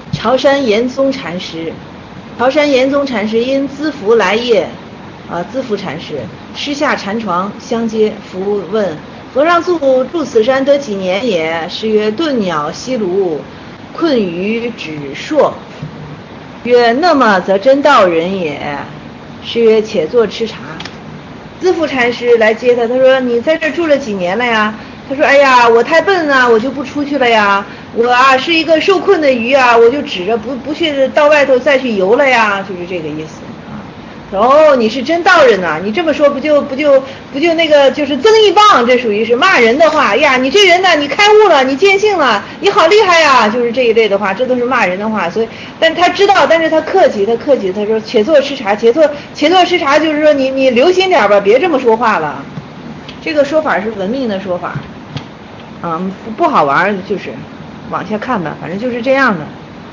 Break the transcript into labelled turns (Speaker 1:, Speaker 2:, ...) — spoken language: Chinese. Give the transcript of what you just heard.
Speaker 1: 朝山严宗禅师，朝山严宗禅师因资福来夜，资福禅师师下禅床相接，福问和尚住此山得几年也？师曰：遁鸟西庐，困于止朔。曰：那么则真道人也。师曰：且坐吃茶。资福禅师来接他，他说：你在这住了几年了呀？他说：哎呀，我太笨了，我就不出去了呀。我是一个受困的鱼啊，我就指着不去到外头再去游了呀，就是这个意思啊。哦，你是真道人呐！你这么说不就那个就是增一棒，这属于是骂人的话呀。你这人呢，你开悟了，你见性了，你好厉害呀，就是这一类的话，这都是骂人的话。所以，但他知道，但是他客气，他说且坐吃茶，且坐吃茶，就是说你留心点吧，别这么说话了。这个说法是文明的说法，不好玩，就是往下看吧，反正就是这样的。